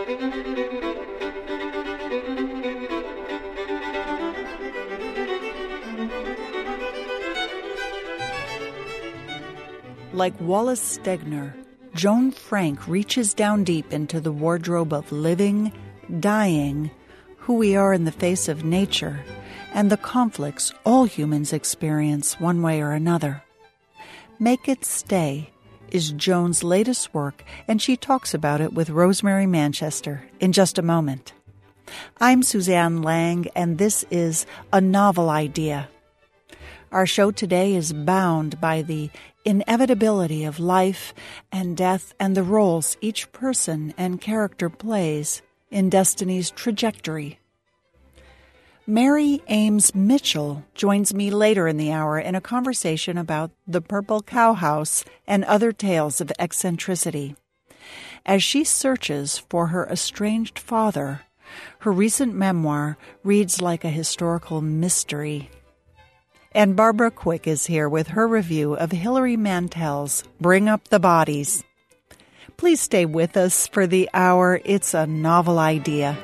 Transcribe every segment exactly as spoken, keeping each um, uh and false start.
Like Wallace Stegner, Joan Frank reaches down deep into the wardrobe of living, dying, who we are in the face of nature, and the conflicts all humans experience one way or another. Make It Stay is Joan's latest work, and she talks about it with Rosemary Manchester in just a moment. I'm Suzanne Lang, and this is A Novel Idea. Our show today is bound by the inevitability of life and death and the roles each person and character plays in destiny's trajectory. Mary Ames Mitchell joins me later in the hour in a conversation about the Purple Cow House and other tales of eccentricity. As she searches for her estranged father, her recent memoir reads like a historical mystery. And Barbara Quick is here with her review of Hilary Mantel's Bring Up the Bodies. Please stay with us for the hour. It's a novel idea.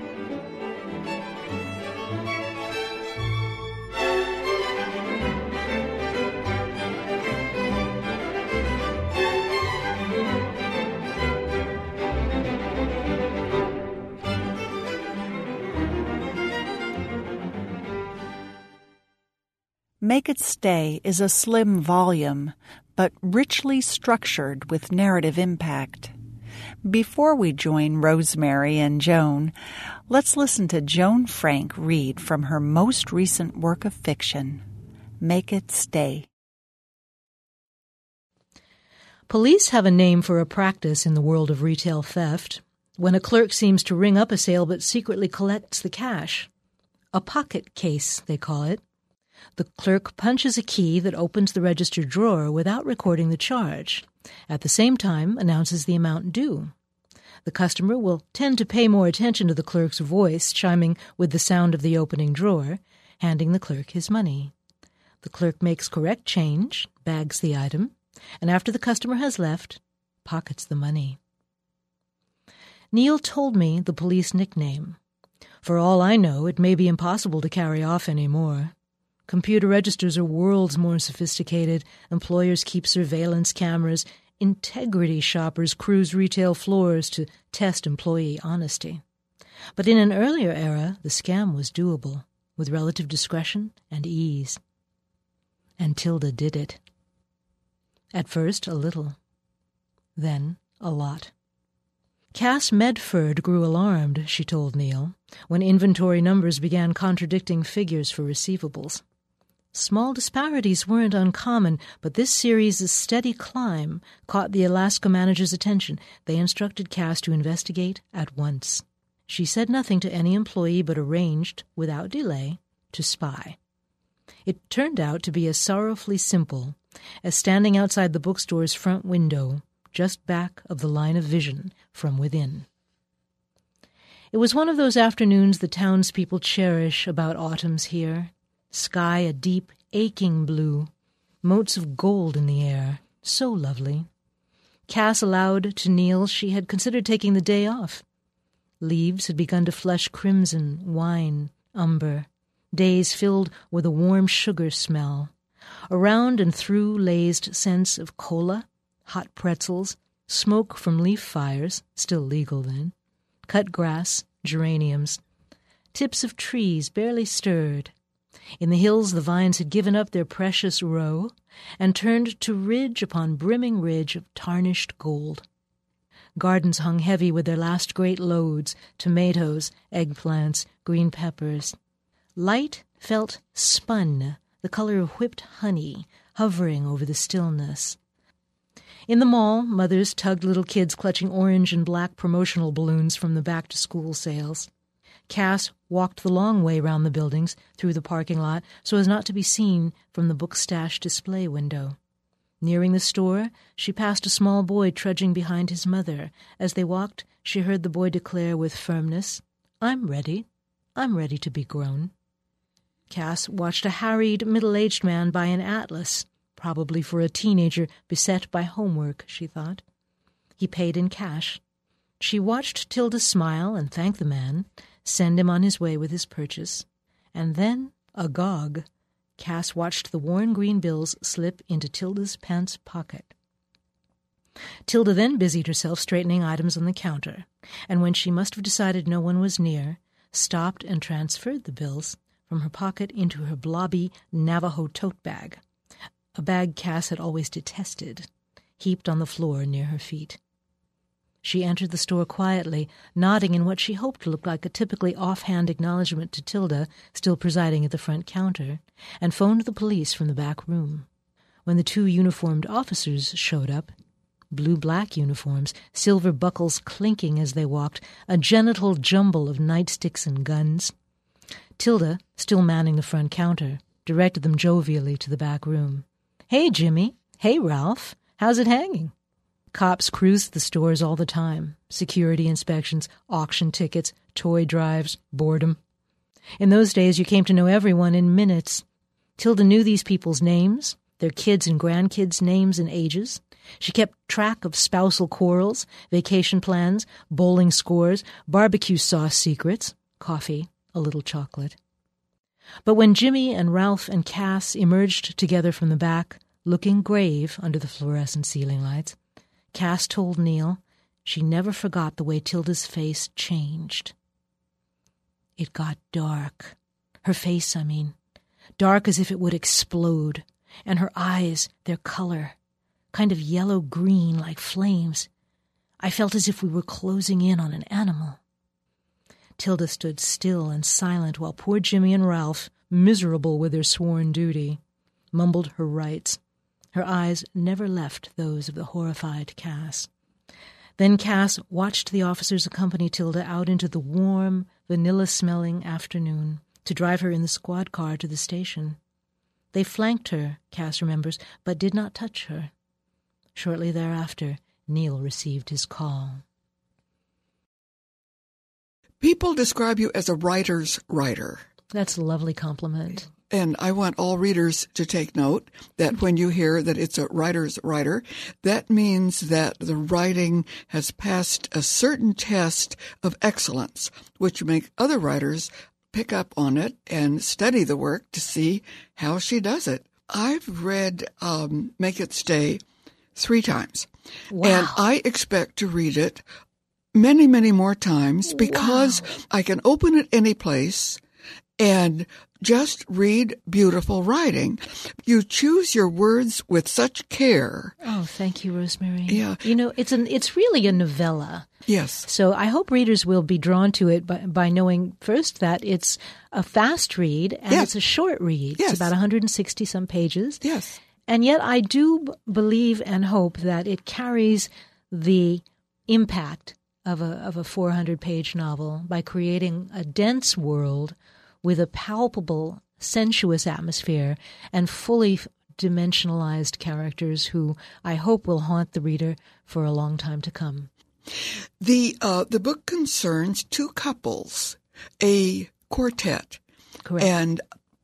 Make It Stay is a slim volume, but richly structured with narrative impact. Before we join Rosemary and Joan, let's listen to Joan Frank read from her most recent work of fiction, Make It Stay. Police have a name for a practice in the world of retail theft, when a clerk seems to ring up a sale but secretly collects the cash. A pocket case, they call it. The clerk punches a key that opens the register drawer without recording the charge. At the same time, announces the amount due. The customer will tend to pay more attention to the clerk's voice chiming with the sound of the opening drawer, handing the clerk his money. The clerk makes correct change, bags the item, and after the customer has left, pockets the money. Neil told me the police nickname. For all I know, it may be impossible to carry off any more. Computer registers are worlds more sophisticated. Employers keep surveillance cameras. Integrity shoppers cruise retail floors to test employee honesty. But in an earlier era, the scam was doable, with relative discretion and ease. And Tilda did it. At first, a little. Then, a lot. Cass Medford grew alarmed, she told Neil, when inventory numbers began contradicting figures for receivables. Small disparities weren't uncommon, but this series' steady climb caught the Alaska manager's attention. They instructed Cass to investigate at once. She said nothing to any employee but arranged, without delay, to spy. It turned out to be as sorrowfully simple as standing outside the bookstore's front window, just back of the line of vision from within. It was one of those afternoons the townspeople cherish about autumns here. Sky a deep, aching blue, motes of gold in the air, so lovely. Cass allowed to Neil she had considered taking the day off. Leaves had begun to flush crimson, wine, umber, days filled with a warm sugar smell. Around and through lazed scents of cola, hot pretzels, smoke from leaf fires, still legal then, cut grass, geraniums, tips of trees barely stirred. In the hills the vines had given up their precious row and turned to ridge upon brimming ridge of tarnished gold. Gardens hung heavy with their last great loads, tomatoes, eggplants, green peppers. Light felt spun, the color of whipped honey, hovering over the stillness. In the mall, mothers tugged little kids clutching orange and black promotional balloons from the back-to-school sales. Cass walked the long way round the buildings, through the parking lot, so as not to be seen from the book stash display window. Nearing the store, she passed a small boy trudging behind his mother. As they walked, she heard the boy declare with firmness, "I'm ready. I'm ready to be grown." Cass watched a harried, middle-aged man buy an atlas, probably for a teenager beset by homework, she thought. He paid in cash. She watched Tilda smile and thank the man, send him on his way with his purchase, and then, agog, Cass watched the worn green bills slip into Tilda's pants pocket. Tilda then busied herself straightening items on the counter, and when she must have decided no one was near, stopped and transferred the bills from her pocket into her blobby Navajo tote bag, a bag Cass had always detested, heaped on the floor near her feet. She entered the store quietly, nodding in what she hoped looked like a typically offhand acknowledgement to Tilda, still presiding at the front counter, and phoned the police from the back room. When the two uniformed officers showed up, blue-black uniforms, silver buckles clinking as they walked, a genital jumble of nightsticks and guns, Tilda, still manning the front counter, directed them jovially to the back room. "Hey, Jimmy. Hey, Ralph. How's it hanging?" Cops cruised the stores all the time. Security inspections, auction tickets, toy drives, boredom. In those days, you came to know everyone in minutes. Tilda knew these people's names, their kids' and grandkids' names and ages. She kept track of spousal quarrels, vacation plans, bowling scores, barbecue sauce secrets, coffee, a little chocolate. But when Jimmy and Ralph and Cass emerged together from the back, looking grave under the fluorescent ceiling lights, Cass told Neil she never forgot the way Tilda's face changed. It got dark. Her face, I mean. Dark as if it would explode. And her eyes, their color, kind of yellow-green like flames. I felt as if we were closing in on an animal. Tilda stood still and silent while poor Jimmy and Ralph, miserable with their sworn duty, mumbled her rights. Her eyes never left those of the horrified Cass. Then Cass watched the officers accompany Tilda out into the warm, vanilla-smelling afternoon to drive her in the squad car to the station. They flanked her, Cass remembers, but did not touch her. Shortly thereafter, Neil received his call. People describe you as a writer's writer. That's a lovely compliment. And I want all readers to take note that when you hear that it's a writer's writer, that means that the writing has passed a certain test of excellence, which make other writers pick up on it and study the work to see how she does it. I've read um, Make It Stay three times. Wow. And I expect to read it many, many more times because Wow. I can open it any place and just read beautiful writing. You choose your words with such care. Oh, thank you, Rosemary. Yeah. You know, it's an it's really a novella. Yes. So I hope readers will be drawn to it by, by knowing first that it's a fast read and Yes. it's a short read. Yes. It's about one hundred sixty some pages. Yes. And yet I do b- believe and hope that it carries the impact of a of a four hundred page novel by creating a dense world with a palpable, sensuous atmosphere and fully dimensionalized characters who I hope will haunt the reader for a long time to come. The uh, the book concerns two couples, a quartet. Correct. And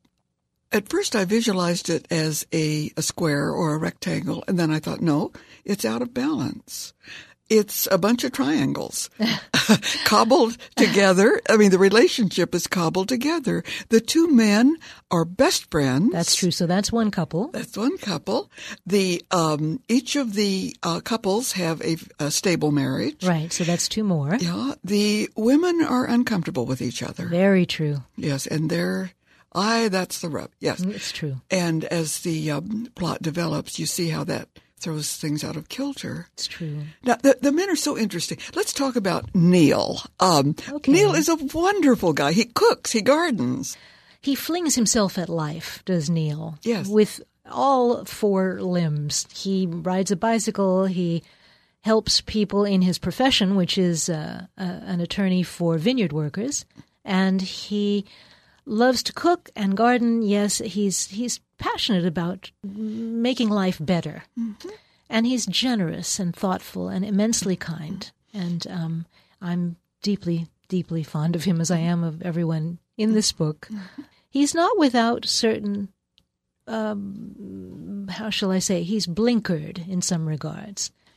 at first I visualized it as a, a square or a rectangle, and then I thought, no, it's out of balance. It's a bunch of triangles cobbled together. I mean, the relationship is cobbled together. The two men are best friends. That's true. So that's one couple. That's one couple. The um, each of the uh, couples have a, a stable marriage. Right. So that's two more. Yeah. The women are uncomfortable with each other. Very true. Yes, and they're I. That's the rub. Yes, It's true. and as the um, plot develops, you see how that throws things out of kilter. It's true. Now, the, the men are so interesting. Let's talk about Neil. Um, Okay. Neil is a wonderful guy. He cooks. He gardens. He flings himself at life, does Neil? Yes. With all four limbs. He rides a bicycle. He helps people in his profession, which is uh, uh, an attorney for vineyard workers. And he loves to cook and garden. Yes, he's he's passionate about making life better. Mm-hmm. And he's generous and thoughtful and immensely kind. And um, I'm deeply, deeply fond of him, as I am of everyone in this book. Mm-hmm. He's not without certain, um, how shall I say, he's blinkered in some regards. But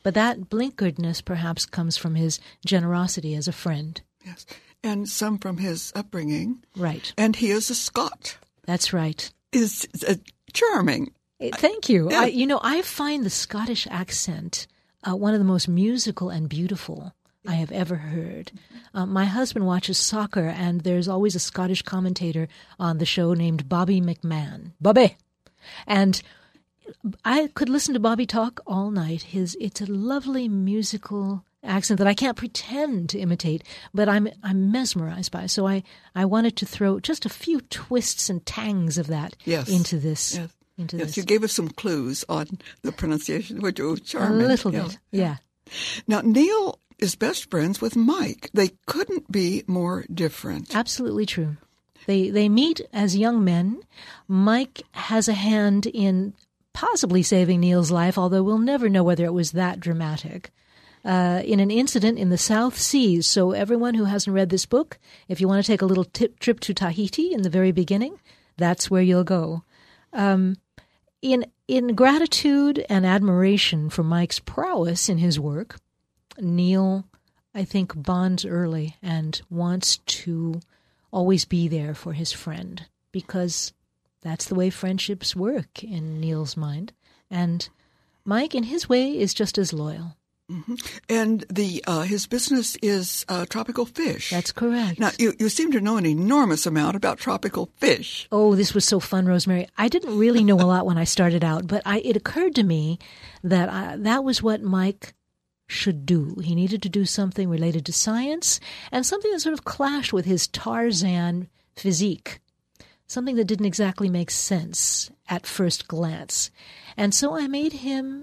But that blinkeredness perhaps comes from his generosity as a friend. Yes. And some from his upbringing. Right. And he is a Scot. That's right. Is uh, charming. Thank you. Yeah. I, you know, I find the Scottish accent uh, one of the most musical and beautiful I have ever heard. Uh, my husband watches soccer, and there's always a Scottish commentator on the show named Bobby McMahon. Bobby! And I could listen to Bobby talk all night. His It's a lovely musical accent that I can't pretend to imitate, but I'm I'm mesmerized by. So I, I wanted to throw just a few twists and tangs of that yes. into this. Yes. Into yes, this. You gave us some clues on the pronunciation, which was charming. A little yeah. bit, yeah. Now, Neil is best friends with Mike. They couldn't be more different. Absolutely true. They they meet as young men. Mike has a hand in possibly saving Neil's life, although we'll never know whether it was that dramatic, uh, in an incident in the South Seas. So everyone who hasn't read this book, if you want to take a little tip, trip to Tahiti in the very beginning, that's where you'll go. Um, in in gratitude and admiration for Mike's prowess in his work, Neil, I think, bonds early and wants to always be there for his friend, because that's the way friendships work in Neil's mind. And Mike, in his way, is just as loyal. Mm-hmm. And the uh, his business is uh, tropical fish. That's correct. Now, you, you seem to know an enormous amount about tropical fish. Oh, this was so fun, Rosemary. I didn't really know a lot when I started out, but I, it occurred to me that I, that was what Mike should do. He needed to do something related to science and something that sort of clashed with his Tarzan physique, something that didn't exactly make sense at first glance. And so I made him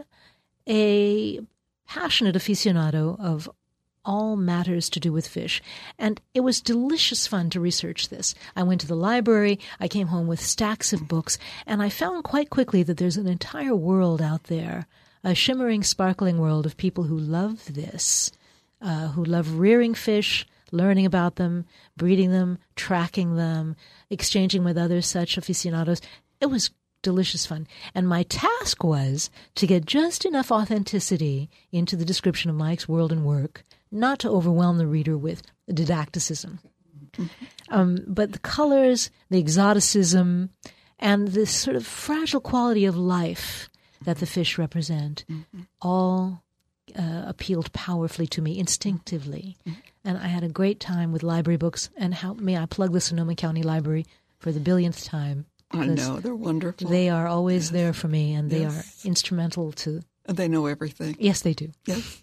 a passionate aficionado of all matters to do with fish. And it was delicious fun to research this. I went to the library, I came home with stacks of books, and I found quite quickly that there's an entire world out there, a shimmering, sparkling world of people who love this, uh, who love rearing fish, learning about them, breeding them, tracking them, exchanging with other such aficionados. It was delicious fun. And my task was to get just enough authenticity into the description of Mike's world and work, not to overwhelm the reader with didacticism. Um, but the colors, the exoticism, and this sort of fragile quality of life that the fish represent mm-hmm. all uh, appealed powerfully to me instinctively. Mm-hmm. And I had a great time with library books. And how may I plug the Sonoma County Library for the billionth time? I know, they're wonderful. They are always yes. there for me, and they yes. are instrumental to... And they know everything. Yes, they do. Yes.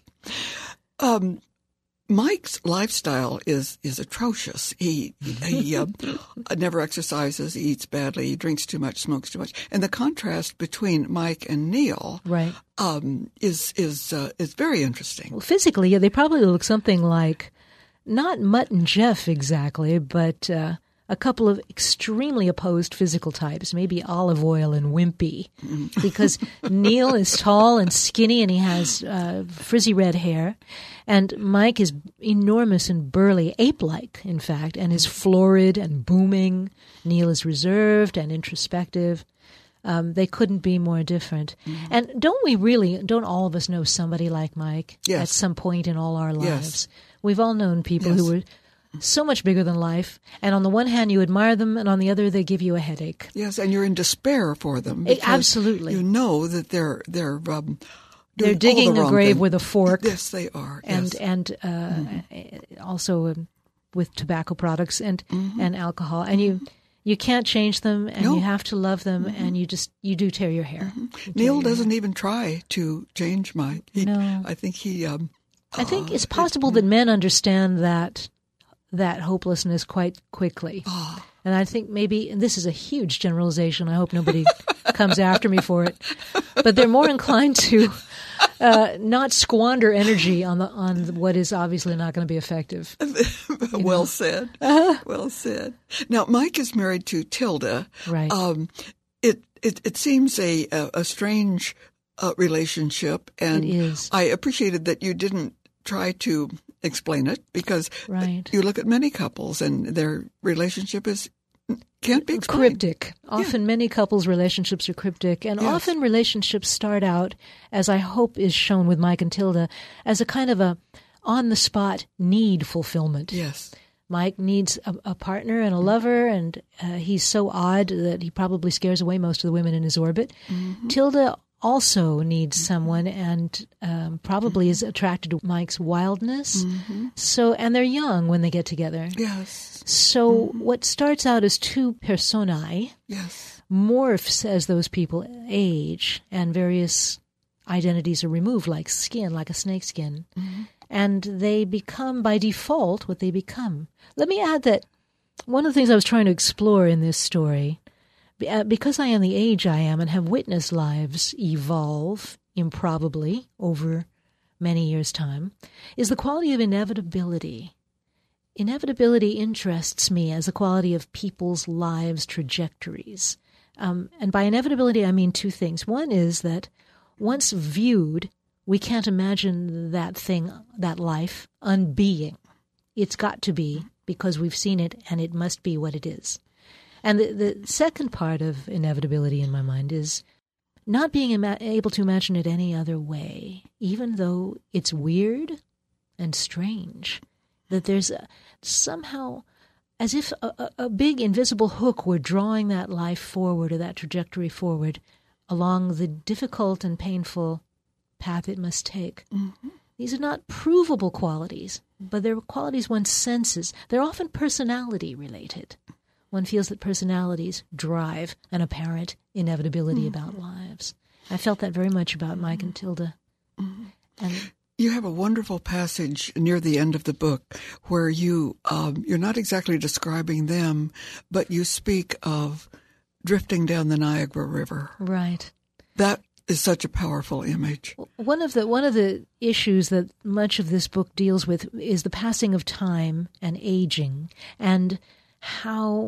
Um, Mike's lifestyle is, is atrocious. He he uh, never exercises, he eats badly, he drinks too much, smokes too much. And the contrast between Mike and Neil right. um, is is uh, is very interesting. Well, physically, yeah, they probably look something like, not Mutt and Jeff exactly, but... Uh, a couple of extremely opposed physical types, maybe Olive Oil and Wimpy, because Neil is tall and skinny and he has uh, frizzy red hair, and Mike is enormous and burly, ape-like, in fact, and is florid and booming. Neil is reserved and introspective. Um, they couldn't be more different. Mm-hmm. And don't we really, don't all of us know somebody like Mike yes. at some point in all our lives? Yes. We've all known people yes. who were so much bigger than life, and on the one hand you admire them, and on the other they give you a headache. Yes, and you're in despair for them. It, absolutely. You know that they're they're um, they're digging the a grave thing. with a fork. Yes, they are. And yes. and uh, mm-hmm. also um, with tobacco products and mm-hmm. and alcohol, and you you can't change them, and no. you have to love them, mm-hmm. and you just you do tear your hair. Mm-hmm. You Neil your doesn't hair. even try to change Mike. He, no, I think he. Um, I think uh, it's possible that men understand that. that hopelessness quite quickly. Oh. And I think maybe, and this is a huge generalization, I hope nobody comes after me for it, but they're more inclined to uh, not squander energy on the on what is obviously not going to be effective. well know? said. Uh-huh. Well said. Now, Mike is married to Tilda. Right. Um, it, it, it seems a, a, a strange uh, relationship, and it is. I appreciated that you didn't try to explain it, because right. you look at many couples and their relationship is Can't be explained. Cryptic. Often yeah. many couples' relationships are cryptic, and yes. often relationships start out, as I hope is shown with Mike and Tilda, as a kind of a on-the-spot need fulfillment. Yes. Mike needs a, a partner and a lover, and uh, he's so odd that he probably scares away most of the women in his orbit. Mm-hmm. Tilda also needs someone and um, probably is attracted to Mike's wildness. Mm-hmm. So, and they're young when they get together. Yes. So mm-hmm. what starts out as two personae yes. morphs as those people age and various identities are removed, like skin, like a snake skin. Mm-hmm. And they become, by default, what they become. Let me add that one of the things I was trying to explore in this story, because I am the age I am and have witnessed lives evolve improbably over many years' time, is the quality of inevitability. Inevitability interests me as a quality of people's lives' trajectories. Um, and by inevitability, I mean two things. One is that once viewed, we can't imagine that thing, that life, unbeing. It's got to be because we've seen it and it must be what it is. And the, the second part of inevitability in my mind is not being ima- able to imagine it any other way, even though it's weird and strange, that there's a, somehow as if a, a big invisible hook were drawing that life forward or that trajectory forward along the difficult and painful path it must take. Mm-hmm. These are not provable qualities, but they're qualities one senses. They're often personality related. One feels that personalities drive an apparent inevitability mm-hmm. about lives. I felt that very much about Mike mm-hmm. and Tilda. Mm-hmm. And you have a wonderful passage near the end of the book where you, um, you're not exactly describing them, but you speak of drifting down the Niagara River. Right. That is such a powerful image. One of the one of the issues that much of this book deals with is the passing of time and aging, and how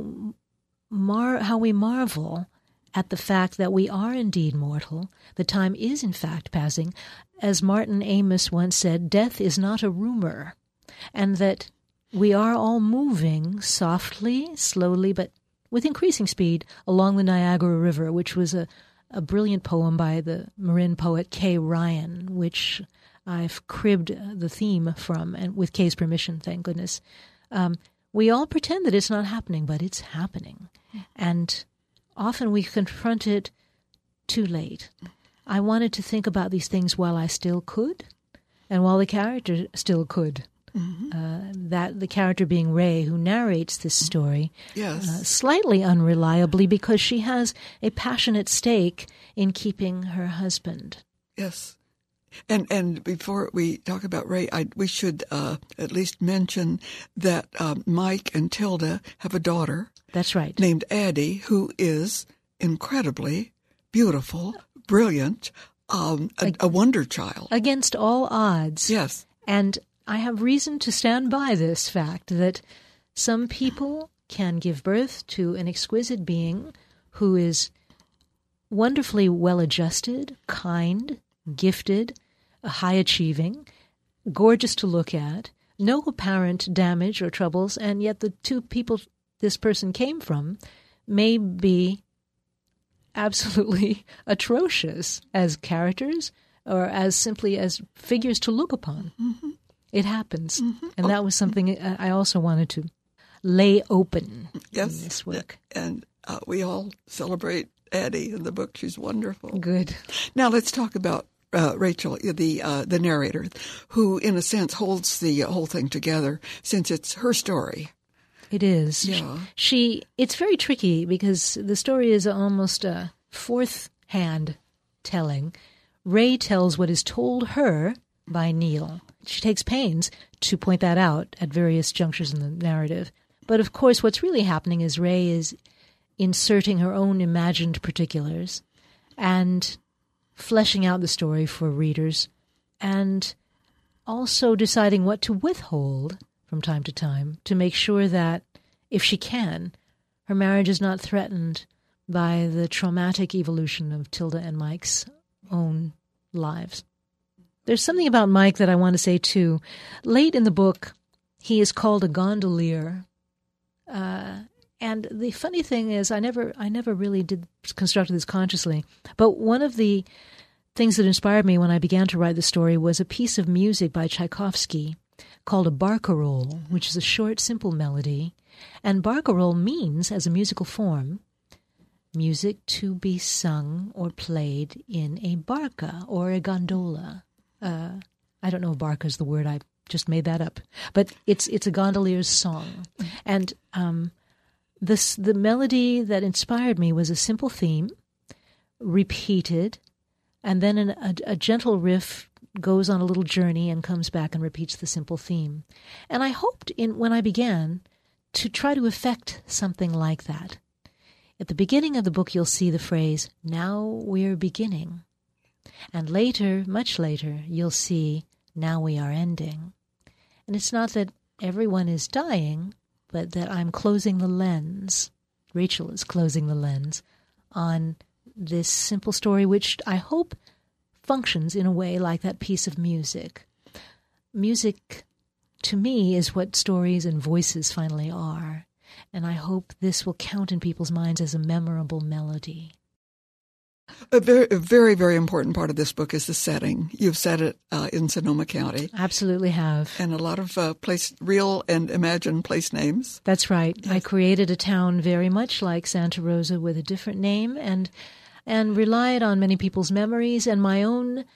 mar- how we marvel at the fact that we are indeed mortal. The time is in fact passing. As Martin Amis once said, death is not a rumor, and that we are all moving softly, slowly, but with increasing speed along the Niagara River, which was a a brilliant poem by the Marin poet Kay Ryan, which I've cribbed the theme from, and with Kay's permission, thank goodness. Um, we all pretend that it's not happening, but it's happening. And often we confront it too late. I wanted to think about these things while I still could, and while the character still could. Mm-hmm. Uh, that the character being Ray, who narrates this story, yes. uh, slightly unreliably because she has a passionate stake in keeping her husband. Yes. And and before we talk about Ray, I, we should uh, at least mention that uh, Mike and Tilda have a daughter. That's right. Named Addie, who is incredibly beautiful, brilliant, um, a, a wonder child. Against all odds. Yes. And I have reason to stand by this fact that some people can give birth to an exquisite being who is wonderfully well-adjusted, kind, gifted, high-achieving, gorgeous to look at, no apparent damage or troubles, and yet the two people this person came from may be absolutely atrocious as characters or as simply as figures to look upon. Mm-hmm. It happens. Mm-hmm. And that was something I also wanted to lay open yes. in this work. And uh, we all celebrate Addie in the book. She's wonderful. Good. Now let's talk about uh, Rachel, the uh, the narrator, who in a sense holds the whole thing together since it's her story. It is. Yeah. She. It's very tricky because the story is almost a fourth-hand telling. Ray tells what is told her by Neil. She takes pains to point that out at various junctures in the narrative. But of course, what's really happening is Ray is inserting her own imagined particulars and fleshing out the story for readers, and also deciding what to withhold from time to time to make sure that, if she can, her marriage is not threatened by the traumatic evolution of Tilda and Mike's own lives. There's something about Mike that I want to say, too. Late in the book, he is called a gondolier, uh, And the funny thing is, I never, I never really did construct this consciously. But one of the things that inspired me when I began to write the story was a piece of music by Tchaikovsky called a barcarolle, which is a short, simple melody. And barcarolle means, as a musical form, music to be sung or played in a barca or a gondola. Uh, I don't know if barca is the word. I just made that up. But it's it's a gondolier's song. And um, this the melody that inspired me was a simple theme, repeated, and then an, a, a gentle riff goes on a little journey and comes back and repeats the simple theme. And I hoped in when I began to try to effect something like that. At the beginning of the book, you'll see the phrase, "Now we're beginning." And later, much later, you'll see, "Now we are ending." And it's not that everyone is dying, but that I'm closing the lens. Rachel is closing the lens on this simple story, which I hope functions in a way like that piece of music. Music, to me, is what stories and voices finally are. And I hope this will count in people's minds as a memorable melody. A very, a very, very important part of this book is the setting. You've set it uh, in Sonoma County. Absolutely have. And a lot of uh, place, real and imagined place names. That's right. Yes. I created a town very much like Santa Rosa with a different name and and relied on many people's memories and my own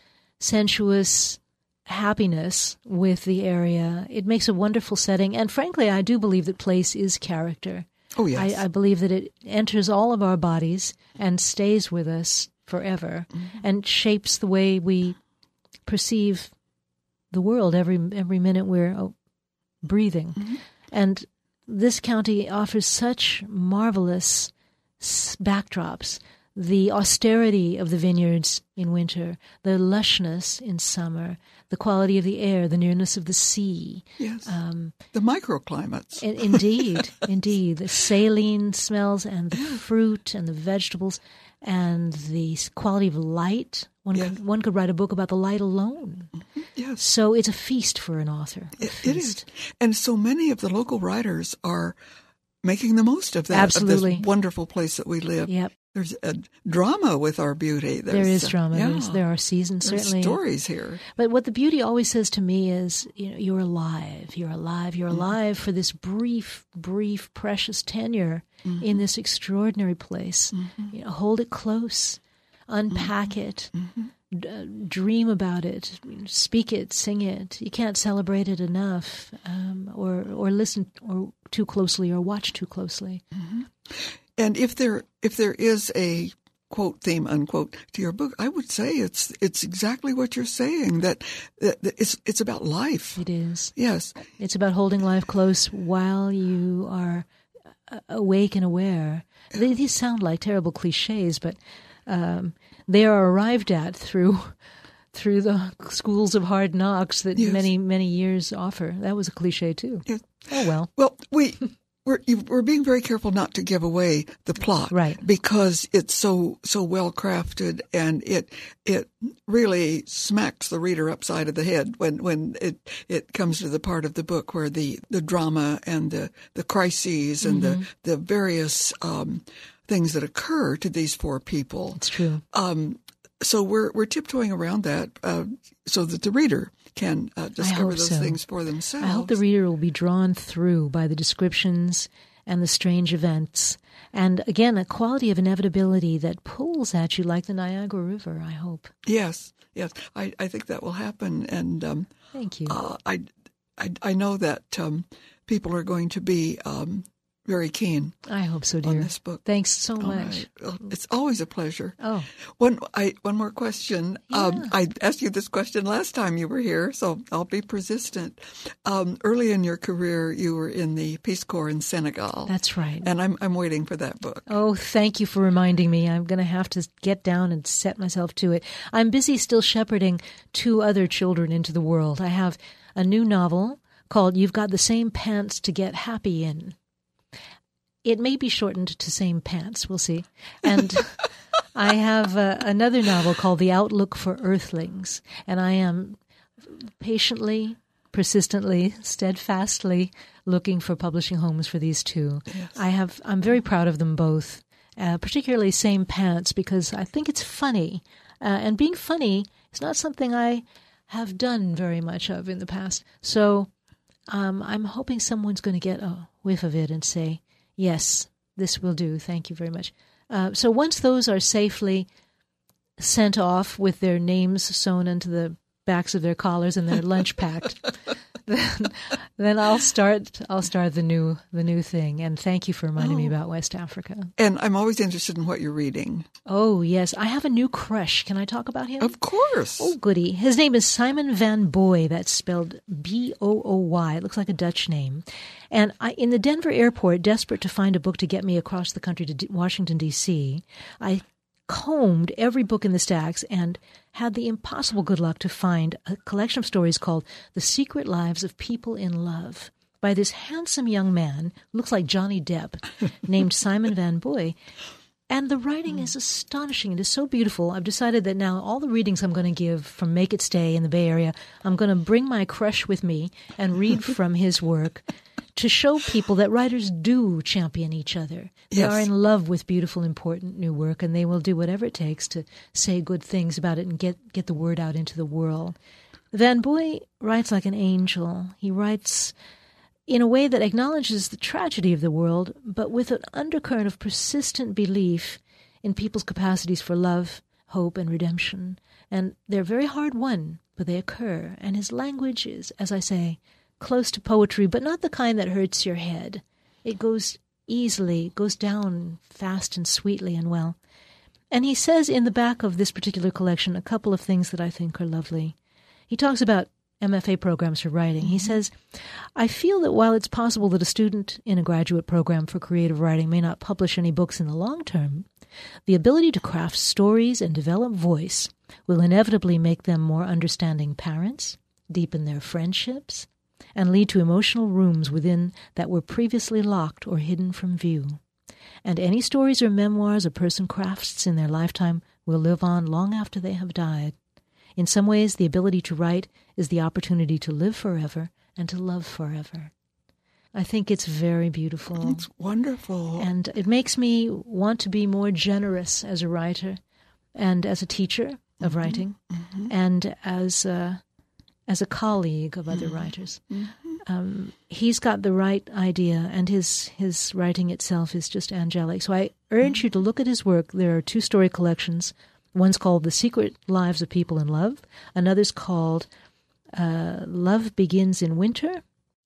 sensuous happiness with the area. It makes a wonderful setting. And frankly, I do believe that place is character. Oh, yes. I, I believe that it enters all of our bodies and stays with us forever mm-hmm. and shapes the way we perceive the world every every minute we're oh, breathing. Mm-hmm. And this county offers such marvelous s- backdrops. The austerity of the vineyards in winter, the lushness in summer, the quality of the air, the nearness of the sea. Yes, um, the microclimates. In, indeed, indeed. The saline smells and the fruit and the vegetables and the quality of light. One, yes. could, one could write a book about the light alone. Mm-hmm. Yes. So it's a feast for an author. It, it is. And so many of the local writers are making the most of that, Absolutely. Of this wonderful place that we live. Yep. There's a drama with our beauty. There's, there is drama. Uh, yeah. There's, there are seasons, There's certainly. stories here. But what the beauty always says to me is, you know, you're alive. You're alive. You're mm-hmm. alive for this brief, brief, precious tenure mm-hmm. in this extraordinary place. Mm-hmm. You know, hold it close. Unpack mm-hmm. it. Mm-hmm. D- dream about it. Speak it. Sing it. You can't celebrate it enough, um, or or listen or too closely, or watch too closely. Mm-hmm. And if there if there is a quote theme unquote to your book, I would say it's it's exactly what you're saying, that, that, that it's it's about life. It is. Yes. It's about holding life close while you are awake and aware. They, these sound like terrible cliches, but um, they are arrived at through through the schools of hard knocks that yes. many many years offer. That was a cliche too. Yes. Oh well. Well, we. We're, we're being very careful not to give away the plot, right? Because it's so so well crafted, and it it really smacks the reader upside of the head when, when it, it comes to the part of the book where the, the drama and the, the crises and mm-hmm. the the various um, things that occur to these four people. It's true. Um, so we're we're tiptoeing around that uh, so that the reader can uh, discover those so. things for themselves. I hope the reader will be drawn through by the descriptions and the strange events. And again, a quality of inevitability that pulls at you like the Niagara River, I hope. Yes, yes. I, I think that will happen. And um, thank you. Uh, I, I, I know that um, people are going to be um, very keen. I hope so, dear. On this book. Thanks so All much. Right. Well, it's always a pleasure. Oh, one. I one more question. Yeah. Um, I asked you this question last time you were here, so I'll be persistent. Um, early in your career, you were in the Peace Corps in Senegal. That's right. And I'm I'm waiting for that book. Oh, thank you for reminding me. I'm going to have to get down and set myself to it. I'm busy still shepherding two other children into the world. I have a new novel called "You've Got the Same Pants to Get Happy In." It may be shortened to Same Pants. We'll see. And I have uh, another novel called The Outlook for Earthlings. And I am patiently, persistently, steadfastly looking for publishing homes for these two. Yes. I have, I'm very proud of them both, uh, particularly Same Pants, because I think it's funny. Uh, and being funny is not something I have done very much of in the past. So um, I'm hoping someone's going to get a whiff of it and say, yes, this will do. Thank you very much. Uh, so once those are safely sent off with their names sewn into the backs of their collars and their lunch packed, then, then I'll start. I'll start the new the new thing. And thank you for reminding oh. me about West Africa. And I'm always interested in what you're reading. Oh yes, I have a new crush. Can I talk about him? Of course. Oh goody. His name is Simon Van Boy. That's spelled B O O Y. It looks like a Dutch name. And I, in the Denver airport, desperate to find a book to get me across the country to D- Washington D C, I combed every book in the stacks and had the impossible good luck to find a collection of stories called The Secret Lives of People in Love by this handsome young man, who looks like Johnny Depp, named Simon Van Boy. And the writing is astonishing. It is so beautiful. I've decided that now all the readings I'm going to give from Make It Stay in the Bay Area, I'm going to bring my crush with me and read from his work to show people that writers do champion each other. They yes. are in love with beautiful, important new work, and they will do whatever it takes to say good things about it and get, get the word out into the world. Van Boy writes like an angel. He writes in a way that acknowledges the tragedy of the world, but with an undercurrent of persistent belief in people's capacities for love, hope, and redemption. And they're very hard won, but they occur. And his language is, as I say, close to poetry, but not the kind that hurts your head. It goes easily, goes down fast and sweetly and well. And he says in the back of this particular collection a couple of things that I think are lovely. He talks about M F A programs for writing. He says, I feel that while it's possible that a student in a graduate program for creative writing may not publish any books in the long term, the ability to craft stories and develop voice will inevitably make them more understanding parents, deepen their friendships, and lead to emotional rooms within that were previously locked or hidden from view. And any stories or memoirs a person crafts in their lifetime will live on long after they have died. In some ways, the ability to write is the opportunity to live forever and to love forever. I think it's very beautiful. It's wonderful. And it makes me want to be more generous as a writer and as a teacher of mm-hmm. writing mm-hmm. and as a, as a colleague of other mm-hmm. writers. Mm-hmm. Um, he's got the right idea, and his, his writing itself is just angelic. So I urge mm-hmm. you to look at his work. There are two story collections. One's called The Secret Lives of People in Love. Another's called uh, Love Begins in Winter.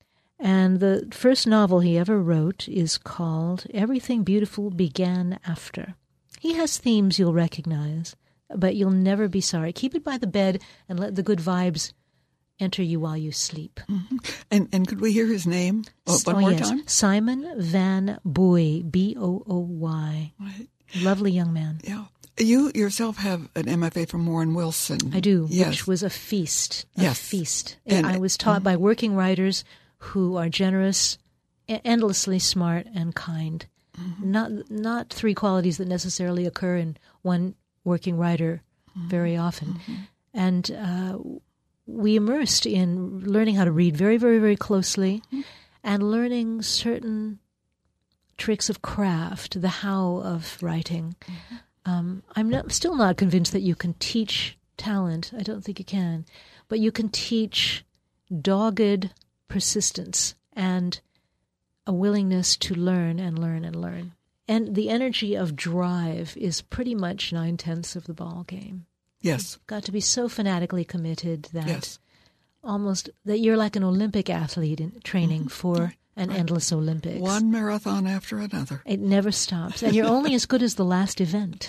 And the first novel he ever wrote is called Everything Beautiful Began After. He has themes you'll recognize, but you'll never be sorry. Keep it by the bed and let the good vibes enter you while you sleep. Mm-hmm. And and could we hear his name oh, one oh, more yes. time? Simon Van Boy, B O O Y. Right. Lovely young man. Yeah. You yourself have an M F A from Warren Wilson. I do, yes. which was a feast. A yes. feast. And, I was taught um, by working writers who are generous, endlessly smart, and kind. Mm-hmm. Not not three qualities that necessarily occur in one working writer mm-hmm. very often. Mm-hmm. And uh, we immersed in learning how to read very, very, very closely mm-hmm. and learning certain tricks of craft, the how of writing. Mm-hmm. Um, I'm not, still not convinced that you can teach talent. I don't think you can. But you can teach dogged persistence and a willingness to learn and learn and learn. And the energy of drive is pretty much nine-tenths of the ball game. Yes. You've got to be so fanatically committed that yes. almost that you're like an Olympic athlete in training mm-hmm. for an right. endless Olympics. One marathon after another. It never stops. And you're only as good as the last event.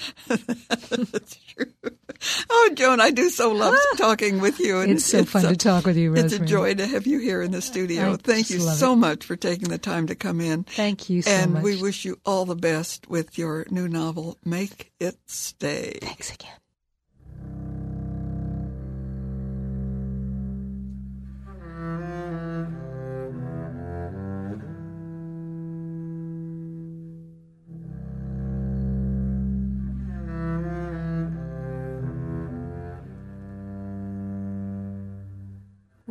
That's true. Oh, Joan, I do so love talking with you. And it's so it's fun a, to talk with you, Rosemary. It's a joy to have you here in the studio. I Thank you so it. much for taking the time to come in. Thank you so and much. And we wish you all the best with your new novel, Make It Stay. Thanks again.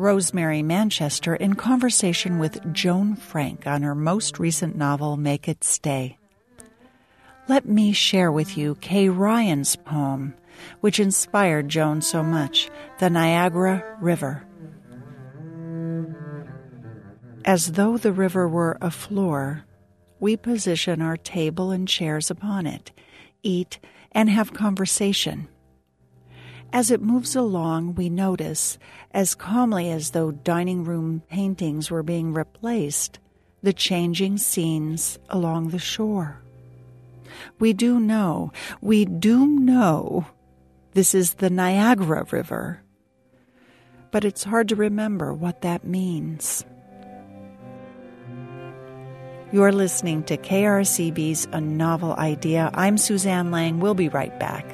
Rosemary Manchester in conversation with Joan Frank on her most recent novel, Make It Stay. Let me share with you Kay Ryan's poem, which inspired Joan so much, The Niagara River. As though the river were a floor, we position our table and chairs upon it, eat, and have conversation. As it moves along, we notice, as calmly as though dining room paintings were being replaced, the changing scenes along the shore. We do know, we do know this is the Niagara River, but it's hard to remember what that means. You're listening to K R C B's A Novel Idea. I'm Suzanne Lang. We'll be right back.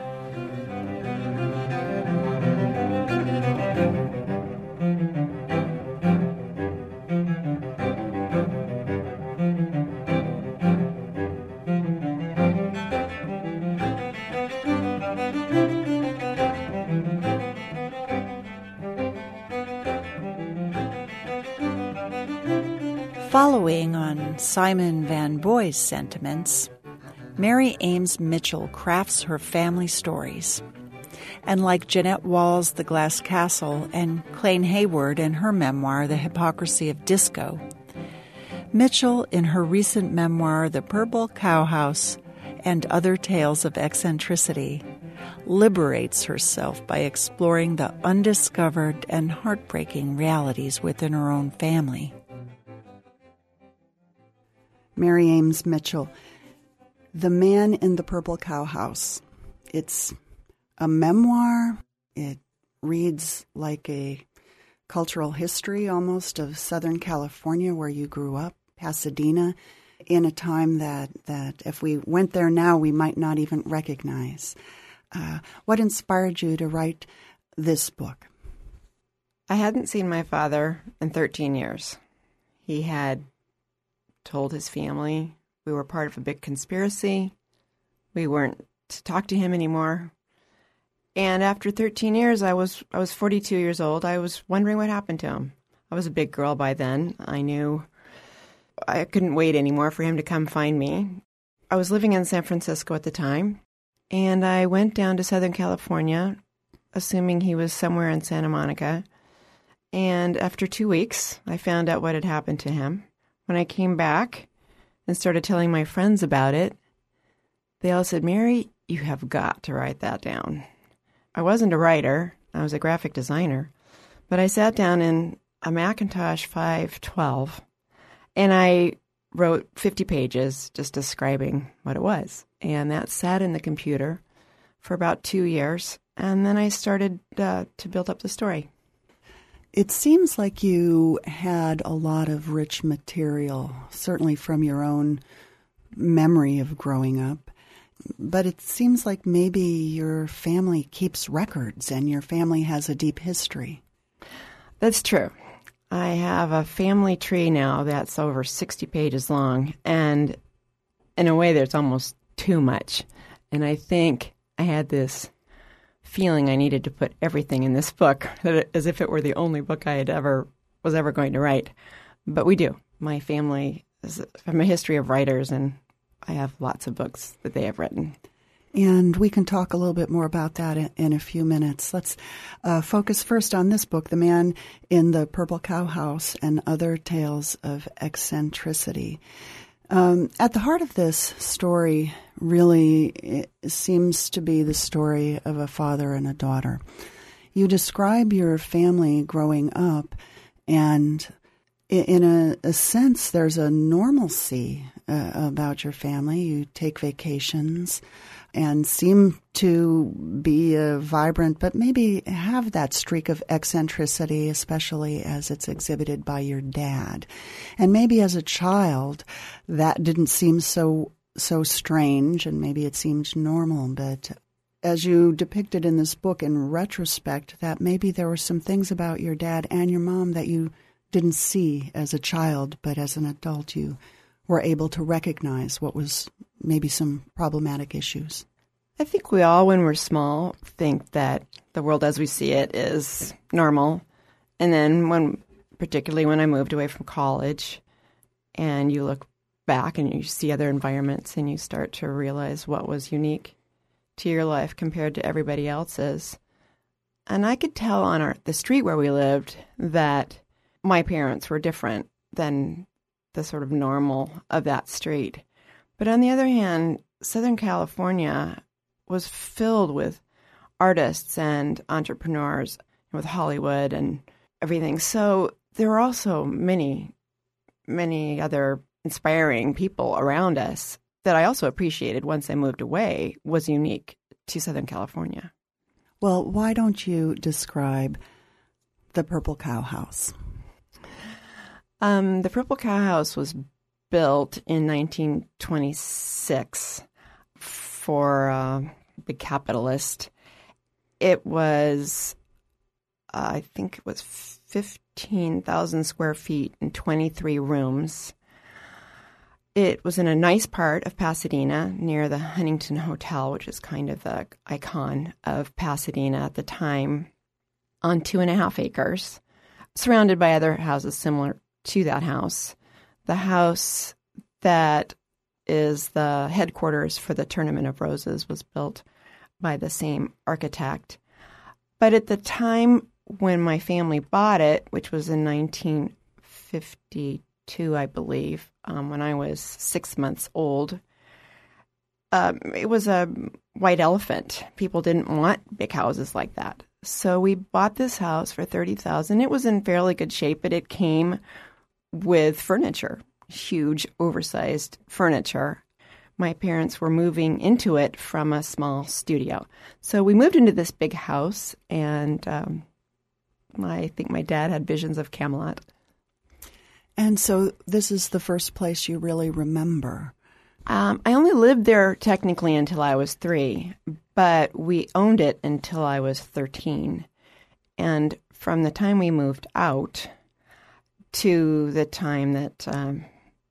Following on Simon Van Boy's sentiments, Mary Ames Mitchell crafts her family stories. And like Jeanette Wall's The Glass Castle and Clayne Hayward in her memoir, The Hypocrisy of Disco, Mitchell, in her recent memoir, The Purple Cow House and Other Tales of Eccentricity, liberates herself by exploring the undiscovered and heartbreaking realities within her own family. Mary Ames Mitchell, The Man in the Purple Cow House. It's a memoir. It reads like a cultural history almost of Southern California where you grew up, Pasadena, in a time that, that if we went there now, we might not even recognize. Uh, what inspired you to write this book? I hadn't seen my father in thirteen years. He had told his family we were part of a big conspiracy. We weren't to talk to him anymore. And after thirteen years, I was I was forty-two years old. I was wondering what happened to him. I was a big girl by then. I knew I couldn't wait anymore for him to come find me. I was living in San Francisco at the time, and I went down to Southern California, assuming he was somewhere in Santa Monica. And after two weeks, I found out what had happened to him. When I came back and started telling my friends about it, they all said, "Mary, you have got to write that down." I wasn't a writer. I was a graphic designer. But I sat down in a Macintosh five twelve, and I wrote fifty pages just describing what it was. And that sat in the computer for about two years. And then I started uh, to build up the story. It seems like you had a lot of rich material, certainly from your own memory of growing up. But it seems like maybe your family keeps records and your family has a deep history. That's true. I have a family tree now that's over sixty pages long, and in a way there's almost too much. And I think I had this feeling I needed to put everything in this book, as if it were the only book I had ever was ever going to write. But we do. My family is from a history of writers, and I have lots of books that they have written. And we can talk a little bit more about that in, in a few minutes. Let's uh, focus first on this book, The Man in the Purple Cow House and Other Tales of Eccentricity. Um, at the heart of this story really it seems to be the story of a father and a daughter. You describe your family growing up, and in a, a sense there's a normalcy uh, about your family. You take vacations and seem to be uh, vibrant, but maybe have that streak of eccentricity, especially as it's exhibited by your dad. And maybe as a child, that didn't seem so so strange, and maybe it seemed normal. But as you depicted in this book, in retrospect, that maybe there were some things about your dad and your mom that you didn't see as a child, but as an adult you were able to recognize what was maybe some problematic issues. I think we all, when we're small, think that the world as we see it is normal, And then when, particularly when I moved away from college, and you look back and you see other environments and you start to realize what was unique to your life compared to everybody else's. And I could tell on our, the street where we lived that my parents were different than the sort of normal of that street. But on the other hand, Southern California was filled with artists and entrepreneurs, with Hollywood and everything. So there were also many, many other inspiring people around us that I also appreciated once I moved away was unique to Southern California. Well, why don't you describe the Purple Cow House? Um, the Purple Cow House was built in nineteen twenty-six for uh, a big capitalist. It was, uh, I think it was fifteen thousand square feet and twenty-three rooms. It was in a nice part of Pasadena near the Huntington Hotel, which is kind of the icon of Pasadena at the time, on two and a half acres, surrounded by other houses similar to that house. The house that is the headquarters for the Tournament of Roses was built by the same architect. But at the time when my family bought it, which was in nineteen fifty-two, I believe, um, when I was six months old, um, it was a white elephant. People didn't want big houses like that. So we bought this house for thirty thousand dollars. It was in fairly good shape, but it came with furniture, huge, oversized furniture. My parents were moving into it from a small studio. So we moved into this big house, and um, I think my dad had visions of Camelot. And so this is the first place you really remember. Um, I only lived there technically until I was three, but we owned it until I was thirteen. And from the time we moved out to the time that um,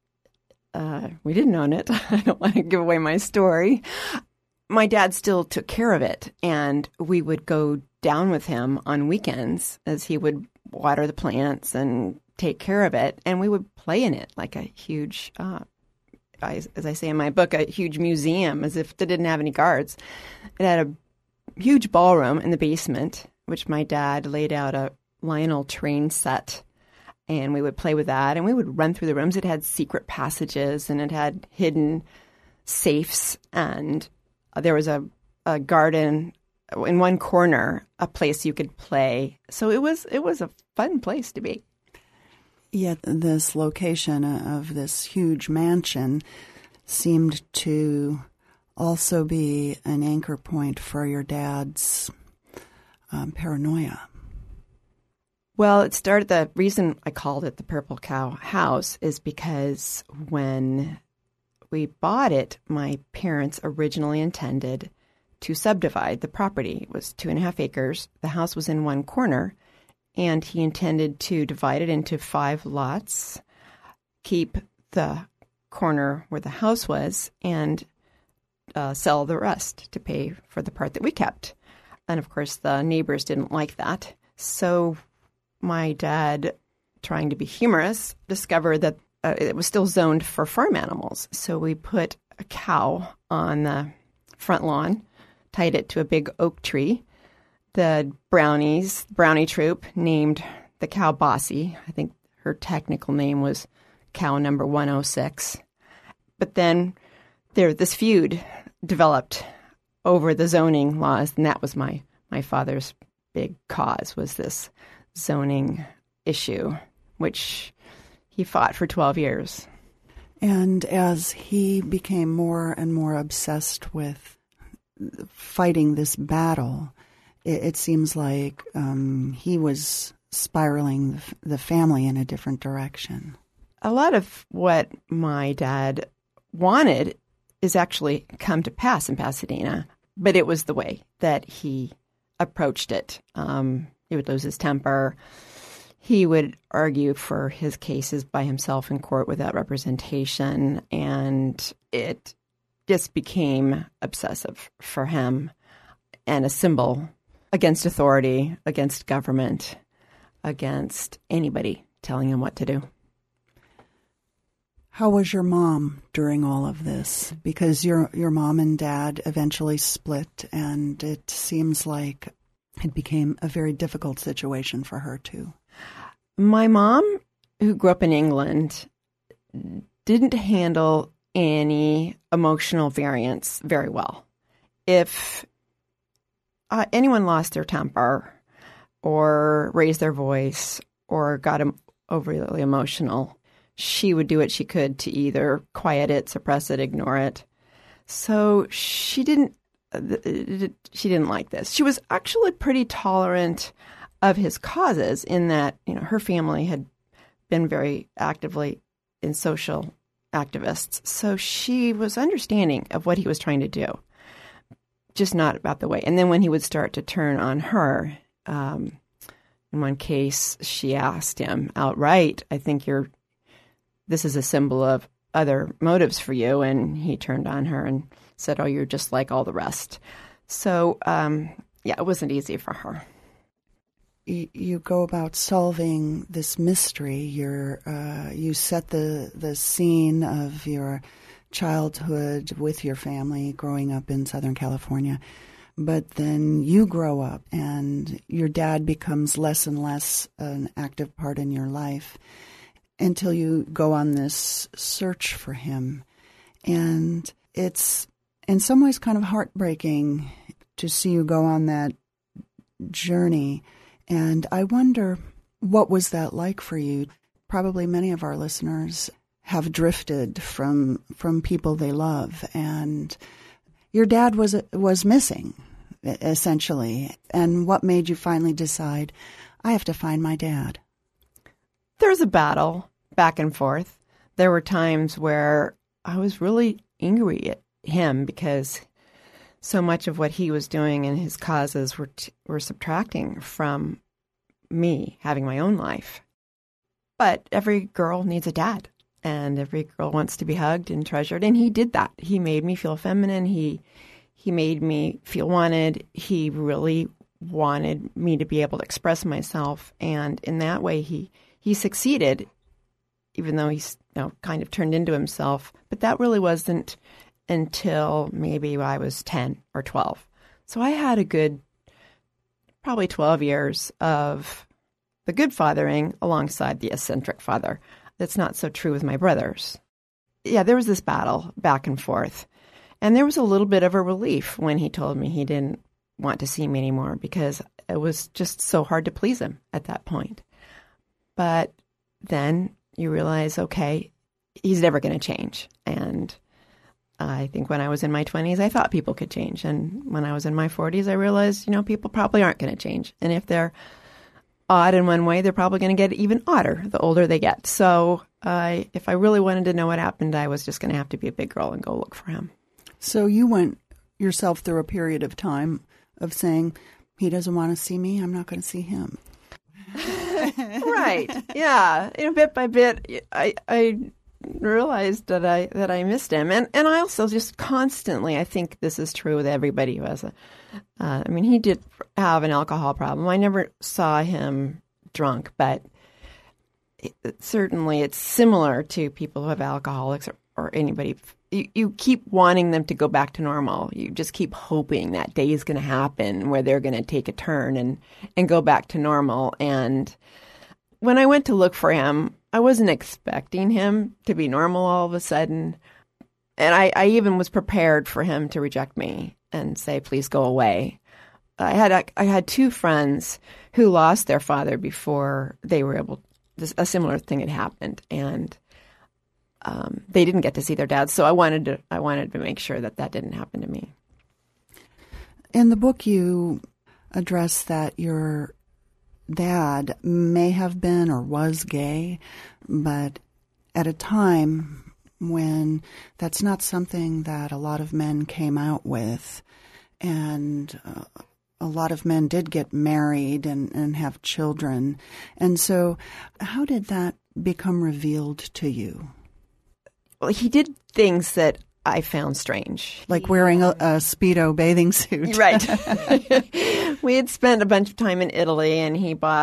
uh, we didn't own it, I don't want to give away my story, my dad still took care of it. And we would go down with him on weekends as he would water the plants and take care of it. And we would play in it like a huge, uh, as I say in my book, a huge museum, as if it didn't have any guards. It had a huge ballroom in the basement, which my dad laid out a Lionel train set. And we would play with that, and we would run through the rooms. It had secret passages, and it had hidden safes, and there was a, a garden in one corner, a place you could play. So it was it was a fun place to be. Yet this location of this huge mansion seemed to also be an anchor point for your dad's um, paranoia. Well, it started, the reason I called it the Purple Cow House is because when we bought it, my parents originally intended to subdivide the property. It was two and a half acres. The house was in one corner, and he intended to divide it into five lots, keep the corner where the house was, and uh, sell the rest to pay for the part that we kept. And, of course, the neighbors didn't like that. So my dad, trying to be humorous, discovered that uh, it was still zoned for farm animals. So we put a cow on the front lawn, tied it to a big oak tree. The brownies, brownie troop, named the cow Bossy. I think her technical name was cow number one oh six. But then there, this feud developed over the zoning laws, and that was my, my father's big cause, was this zoning issue, which he fought for twelve years. And as he became more and more obsessed with fighting this battle, it, it seems like um, he was spiraling the family in a different direction. A lot of what my dad wanted is actually come to pass in Pasadena, but it was the way that he approached it. Um, he would lose his temper. He would argue for his cases by himself in court without representation, and it just became obsessive for him and a symbol against authority, against government, against anybody telling him what to do. How was your mom during all of this? Because your your mom and dad eventually split, and it seems like it became a very difficult situation for her, too. My mom, who grew up in England, didn't handle any emotional variance very well. If uh, anyone lost their temper or raised their voice or got em- overly emotional, she would do what she could to either quiet it, suppress it, ignore it. So she didn't she didn't like this. She was actually pretty tolerant of his causes in that, you know, her family had been very actively in social activists. So she was understanding of what he was trying to do, just not about the way. And then when he would start to turn on her, um, in one case, she asked him outright, I think you're, this is a symbol of other motives for you. And he turned on her and said, oh, you're just like all the rest. So, um, yeah, it wasn't easy for her. You go about solving this mystery. You're, uh, you set the, the scene of your childhood with your family growing up in Southern California. But then you grow up and your dad becomes less and less an active part in your life until you go on this search for him. And it's in some ways kind of heartbreaking to see you go on that journey. And I wonder, what was that like for you? Probably many of our listeners have drifted from from people they love, and your dad was was missing, essentially. And what made you finally decide, I have to find my dad? There was a battle back and forth. There were times where I was really angry at him because so much of what he was doing and his causes were t- were subtracting from me having my own life. But every girl needs a dad, and every girl wants to be hugged and treasured, and he did that. He made me feel feminine. He he made me feel wanted. He really wanted me to be able to express myself, and in that way he he succeeded, even though he's, you know, kind of turned into himself. But that really wasn't until maybe I was ten or twelve. So I had a good, probably twelve years of the good fathering alongside the eccentric father. That's not so true with my brothers. Yeah, there was this battle back and forth. And there was a little bit of a relief when he told me he didn't want to see me anymore because it was just so hard to please him at that point. But then you realize, okay, he's never going to change. And I think when I was in my twenties, I thought people could change. And when I was in my forties, I realized, you know, people probably aren't going to change. And if they're odd in one way, they're probably going to get even odder the older they get. So uh, if I really wanted to know what happened, I was just going to have to be a big girl and go look for him. So you went yourself through a period of time of saying, he doesn't want to see me, I'm not going to see him. Right. Yeah. You know, bit by bit, I I realized that I that I missed him, and and I also just constantly, I think this is true with everybody who has a. Uh, I mean, he did have an alcohol problem. I never saw him drunk, but it, it, certainly it's similar to people who have alcoholics or, or anybody. You, you keep wanting them to go back to normal. You just keep hoping that day is going to happen where they're going to take a turn and, and go back to normal. And when I went to look for him, I wasn't expecting him to be normal all of a sudden. And I, I even was prepared for him to reject me and say, please go away. I had a, I had two friends who lost their father before they were able, this, a similar thing had happened. And Um, they didn't get to see their dads, so I wanted to. I wanted to make sure that that didn't happen to me. In the book, you address that your dad may have been or was gay, but at a time when that's not something that a lot of men came out with, and uh, a lot of men did get married and, and have children. And so how did that become revealed to you? Well, he did things that I found strange. Like wearing a, a Speedo bathing suit. Right. We had spent a bunch of time in Italy, and he bought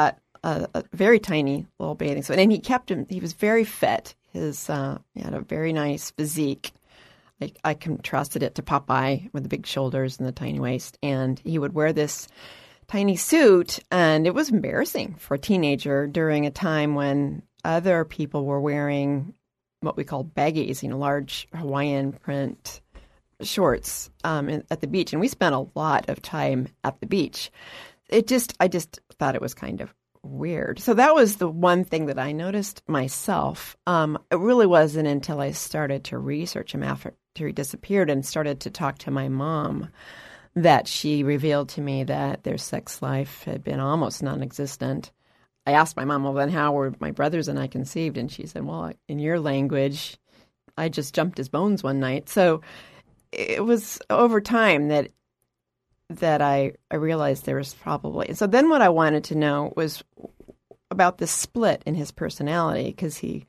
a, a very tiny little bathing suit. And he kept him, he was very fit. His, uh, he had a very nice physique. I, I contrasted it to Popeye with the big shoulders and the tiny waist. And he would wear this tiny suit, and it was embarrassing for a teenager during a time when other people were wearing what we call baggies, you know, large Hawaiian print shorts um, in, at the beach. And we spent a lot of time at the beach. It just, I just thought it was kind of weird. So that was the one thing that I noticed myself. Um, it really wasn't until I started to research him after he disappeared and started to talk to my mom that she revealed to me that their sex life had been almost non-existent. I asked my mom, well, then how were my brothers and I conceived? And she said, well, in your language, I just jumped his bones one night. So it was over time that that I, I realized there was probably... And so then what I wanted to know was about the split in his personality, because he,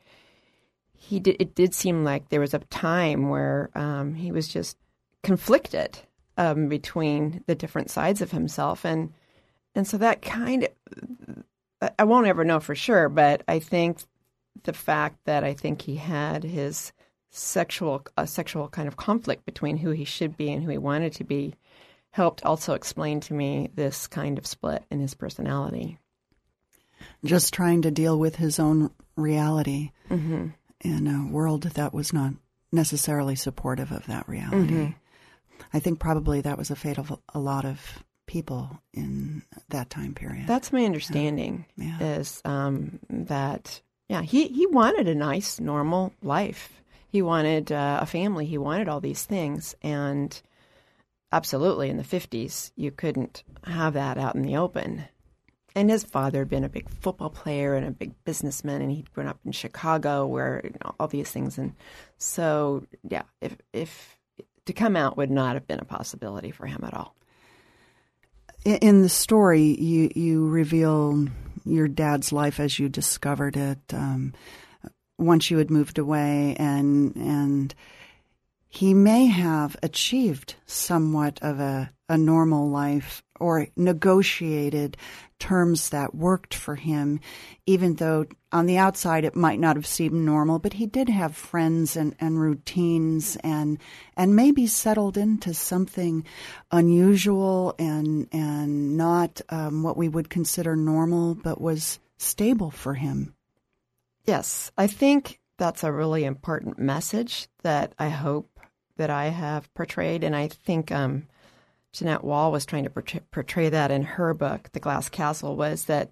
he did, it did seem like there was a time where um, he was just conflicted um, between the different sides of himself. And and so that kind of... I won't ever know for sure, but I think the fact that I think he had his sexual a sexual kind of conflict between who he should be and who he wanted to be helped also explain to me this kind of split in his personality. Just trying to deal with his own reality mm-hmm. in a world that was not necessarily supportive of that reality. Mm-hmm. I think probably that was a fate of a lot of people in that time period. That's my understanding, yeah. Yeah. is um, that, yeah, he, he wanted a nice, normal life. He wanted uh, a family. He wanted all these things. And absolutely, in the fifties, you couldn't have that out in the open. And his father had been a big football player and a big businessman, and he'd grown up in Chicago where, you know, all these things. And so, yeah, if if to come out would not have been a possibility for him at all. In the story, you, you reveal your dad's life as you discovered it um, once you had moved away, and and he may have achieved somewhat of a, a normal life or negotiated terms that worked for him, even though on the outside it might not have seemed normal, but he did have friends and, and routines and and maybe settled into something unusual and and not um, what we would consider normal, but was stable for him. Yes, I think that's a really important message that I hope that I have portrayed, and I think um, Jeanette Wall was trying to portray, portray that in her book, The Glass Castle, was that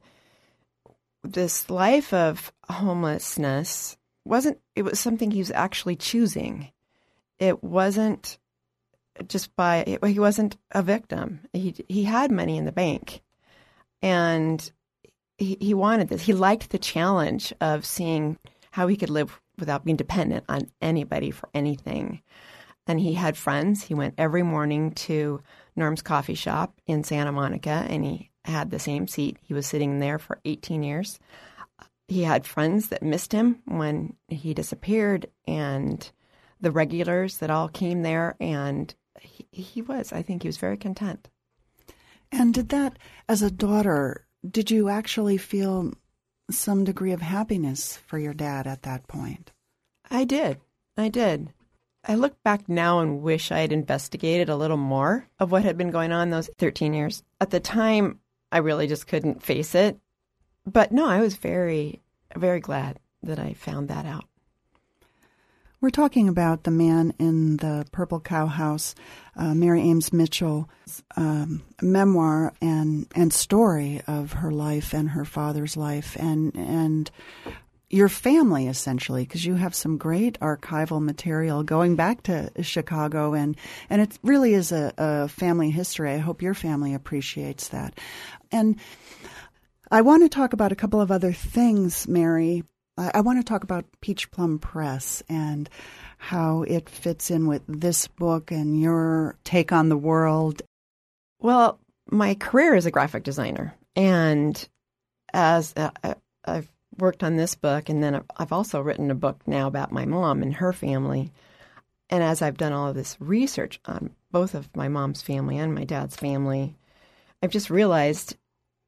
this life of homelessness wasn't, it was something he was actually choosing. It wasn't just by, he wasn't a victim. He he had money in the bank, and he, he wanted this. He liked the challenge of seeing how he could live without being dependent on anybody for anything. And he had friends. He went every morning to Norm's Coffee Shop in Santa Monica, and he had the same seat. He was sitting there for eighteen years. He had friends that missed him when he disappeared, and the regulars that all came there, and he, he was, I think he was very content. And did that, as a daughter, did you actually feel some degree of happiness for your dad at that point? I did. I did. I look back now and wish I had investigated a little more of what had been going on those thirteen years. At the time, I really just couldn't face it. But no, I was very, very glad that I found that out. We're talking about the man in the Purple Cow House, uh, Mary Ames Mitchell's um, memoir and, and story of her life and her father's life and and your family, essentially, because you have some great archival material going back to Chicago, and, and it really is a, a family history. I hope your family appreciates that. And I want to talk about a couple of other things, Mary. I, I want to talk about Peach Plum Press and how it fits in with this book and your take on the world. Well, my career is a graphic designer, and as uh, I've worked on this book, and then I've also written a book now about my mom and her family. And as I've done all of this research on both of my mom's family and my dad's family, I've just realized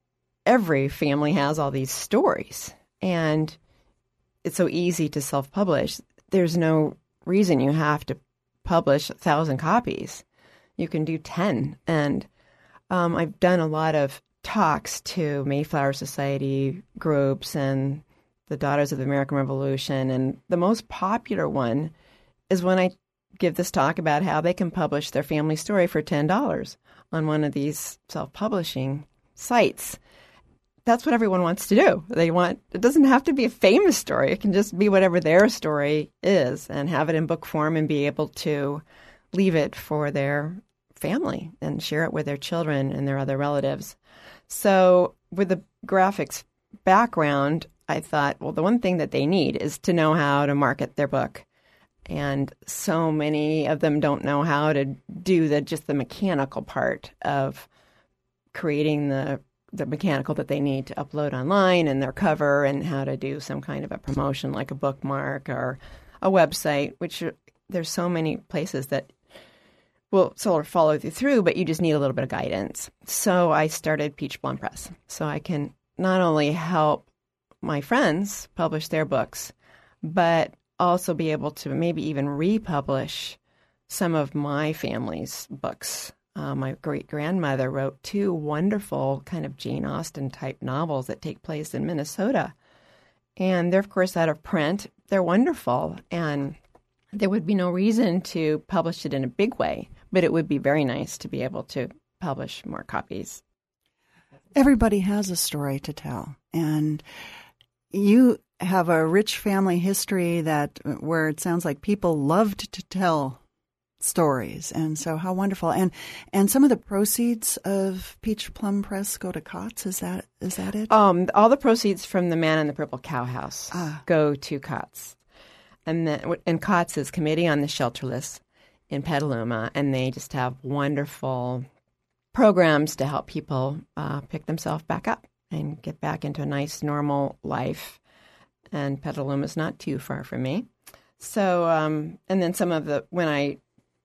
every family has all these stories, and it's so easy to self-publish. There's no reason you have to publish a thousand copies. You can do ten. And um, I've done a lot of talks to Mayflower Society groups and the Daughters of the American Revolution. And the most popular one is when I give this talk about how they can publish their family story for ten dollars on one of these self-publishing sites. That's what everyone wants to do. They want, it doesn't have to be a famous story. It can just be whatever their story is and have it in book form and be able to leave it for their family and share it with their children and their other relatives. So with the graphics background, I thought, well, the one thing that they need is to know how to market their book. And so many of them don't know how to do the just the mechanical part of creating the the mechanical that they need to upload online and their cover and how to do some kind of a promotion like a bookmark or a website, which are, there's so many places that will sort of follow you through, but you just need a little bit of guidance. So I started Peach Plum Press so I can not only help my friends publish their books, but also be able to maybe even republish some of my family's books. Uh, my great-grandmother wrote two wonderful kind of Jane Austen-type novels that take place in Minnesota. And they're, of course, out of print. They're wonderful. And there would be no reason to publish it in a big way, but it would be very nice to be able to publish more copies. Everybody has a story to tell. And you have a rich family history that where it sounds like people loved to tell stories, and so how wonderful. And and some of the proceeds of Peach Plum Press go to COTS. Is that is that it? Um, all the proceeds from The Man in the Purple Cow House ah. go to COTS, and then and COTS is Committee on the Shelterless in Petaluma, and they just have wonderful programs to help people uh, pick themselves back up and get back into a nice normal life. And Petaluma is not too far from me. So, um, and then some of the when I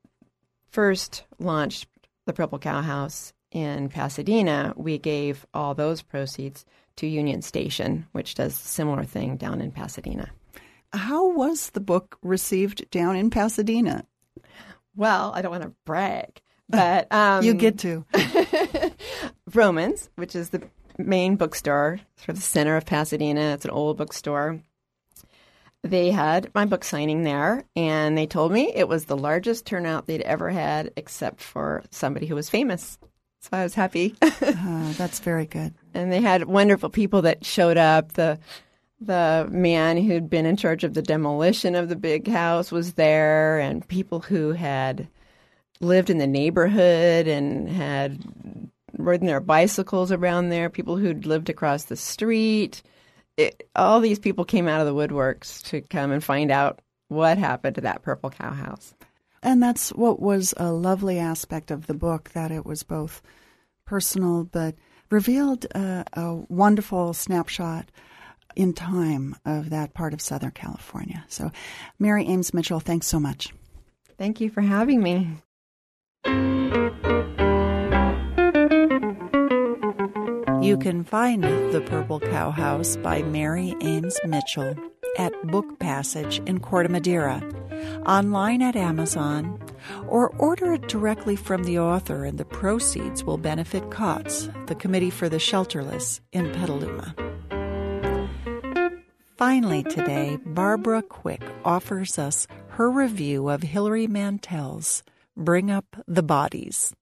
first launched the Purple Cow House in Pasadena, we gave all those proceeds to Union Station, which does a similar thing down in Pasadena. How was the book received down in Pasadena? Well, I don't want to brag, but um, you get to. Vroman's, which is the main bookstore, sort of the center of Pasadena. It's an old bookstore. They had my book signing there, and they told me it was the largest turnout they'd ever had, except for somebody who was famous. So I was happy. uh, that's very good. And they had wonderful people that showed up. The the man who'd been in charge of the demolition of the big house was there, and people who had lived in the neighborhood and had ridden their bicycles around there, people who'd lived across the street. It, all these people came out of the woodworks to come and find out what happened to that Purple Cow House. And that's what was a lovely aspect of the book, that it was both personal but revealed uh, a wonderful snapshot in time of that part of Southern California. So, Mary Ames Mitchell, thanks so much. Thank you for having me. You can find The Purple Cow House by Mary Ames Mitchell at Book Passage in Corte Madera, online at Amazon, or order it directly from the author, and the proceeds will benefit COTS, the Committee for the Shelterless in Petaluma. Finally today, Barbara Quick offers us her review of Hilary Mantel's Bring Up the Bodies.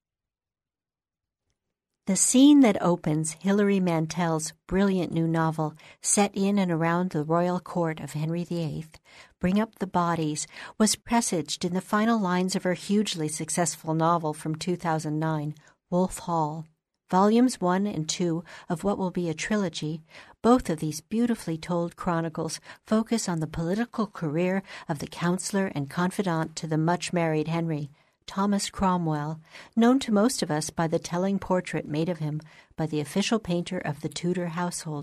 The scene that opens Hilary Mantel's brilliant new novel, set in and around the royal court of Henry the Eighth, Bring Up the Bodies, was presaged in the final lines of her hugely successful novel from two thousand nine, Wolf Hall. Volumes one and two of what will be a trilogy, both of these beautifully told chronicles focus on the political career of the counselor and confidant to the much-married Henry, Thomas Cromwell, known to most of us by the telling portrait made of him by the official painter of the Tudor household,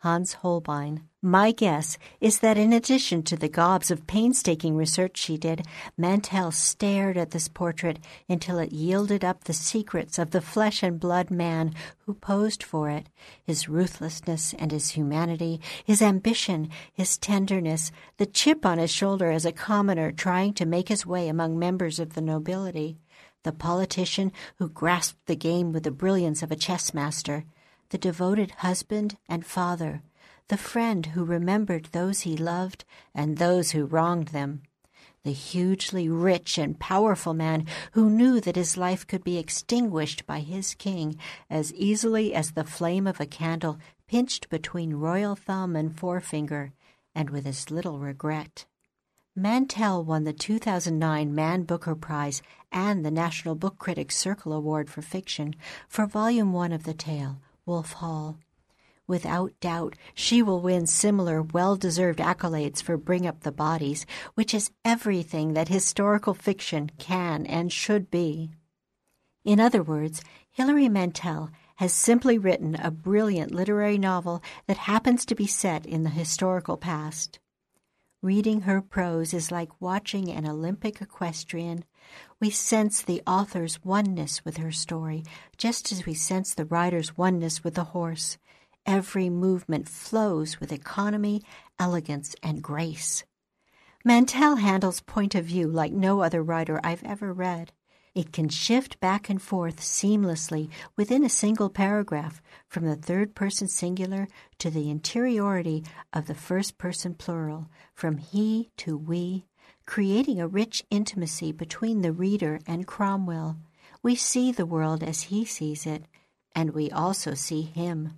Hans Holbein. My guess is that in addition to the gobs of painstaking research she did, Mantell stared at this portrait until it yielded up the secrets of the flesh and blood man who posed for it, his ruthlessness and his humanity, his ambition, his tenderness, the chip on his shoulder as a commoner trying to make his way among members of the nobility, the politician who grasped the game with the brilliance of a chess master, the devoted husband and father, the friend who remembered those he loved and those who wronged them, the hugely rich and powerful man who knew that his life could be extinguished by his king as easily as the flame of a candle pinched between royal thumb and forefinger, and with as little regret. Mantell won the two thousand nine Man Booker Prize and the National Book Critics Circle Award for Fiction for Volume one of the tale, Wolf Hall. Without doubt, she will win similar well-deserved accolades for Bring Up the Bodies, which is everything that historical fiction can and should be. In other words, Hilary Mantel has simply written a brilliant literary novel that happens to be set in the historical past. Reading her prose is like watching an Olympic equestrian. We sense the author's oneness with her story, just as we sense the writer's oneness with the horse. Every movement flows with economy, elegance, and grace. Mantell handles point of view like no other writer I've ever read. It can shift back and forth seamlessly within a single paragraph, from the third-person singular to the interiority of the first-person plural, from he to we, creating a rich intimacy between the reader and Cromwell. We see the world as he sees it, and we also see him.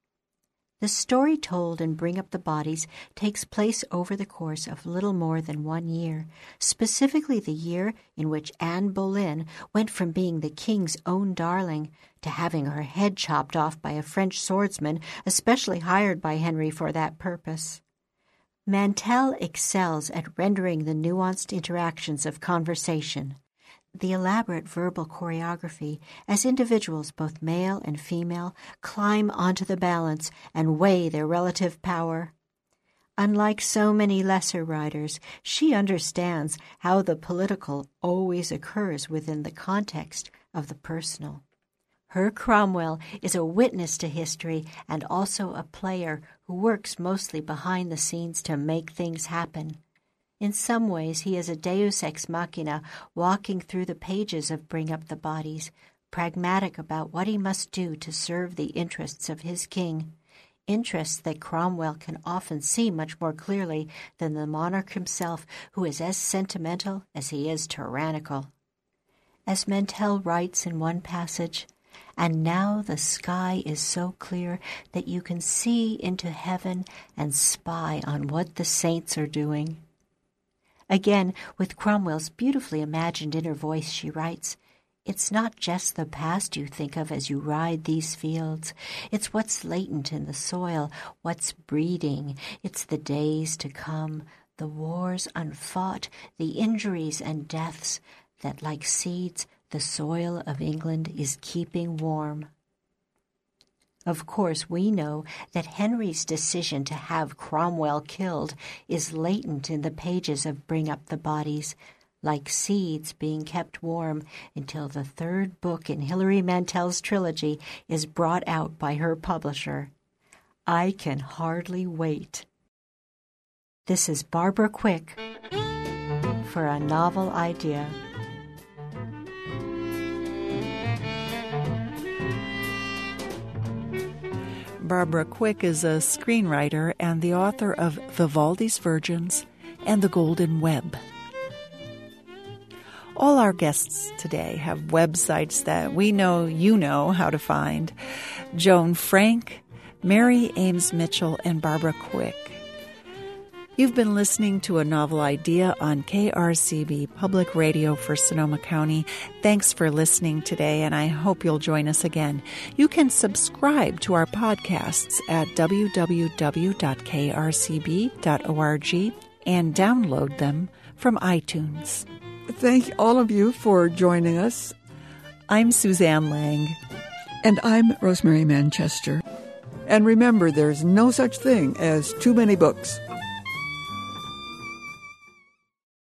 The story told in Bring Up the Bodies takes place over the course of little more than one year, specifically the year in which Anne Boleyn went from being the king's own darling to having her head chopped off by a French swordsman especially hired by Henry for that purpose. Mantell excels at rendering the nuanced interactions of conversation, the elaborate verbal choreography, as individuals, both male and female, climb onto the balance and weigh their relative power. Unlike so many lesser writers, she understands how the political always occurs within the context of the personal. Her Cromwell is a witness to history and also a player who works mostly behind the scenes to make things happen. In some ways, he is a deus ex machina walking through the pages of Bring Up the Bodies, pragmatic about what he must do to serve the interests of his king, interests that Cromwell can often see much more clearly than the monarch himself, who is as sentimental as he is tyrannical. As Mantell writes in one passage, "And now the sky is so clear that you can see into heaven and spy on what the saints are doing." Again, with Cromwell's beautifully imagined inner voice, she writes, "It's not just the past you think of as you ride these fields. It's what's latent in the soil, what's breeding. It's the days to come, the wars unfought, the injuries and deaths that, like seeds, the soil of England is keeping warm." Of course, we know that Henry's decision to have Cromwell killed is latent in the pages of Bring Up the Bodies, like seeds being kept warm until the third book in Hilary Mantell's trilogy is brought out by her publisher. I can hardly wait. This is Barbara Quick for A Novel Idea. Barbara Quick is a screenwriter and the author of Vivaldi's Virgins and The Golden Web. All our guests today have websites that we know you know how to find. Joan Frank, Mary Ames Mitchell, and Barbara Quick. You've been listening to A Novel Idea on K R C B Public Radio for Sonoma County. Thanks for listening today, and I hope you'll join us again. You can subscribe to our podcasts at w w w dot k r c b dot org and download them from iTunes. Thank all of you for joining us. I'm Suzanne Lang. And I'm Rosemary Manchester. And remember, there's no such thing as too many books.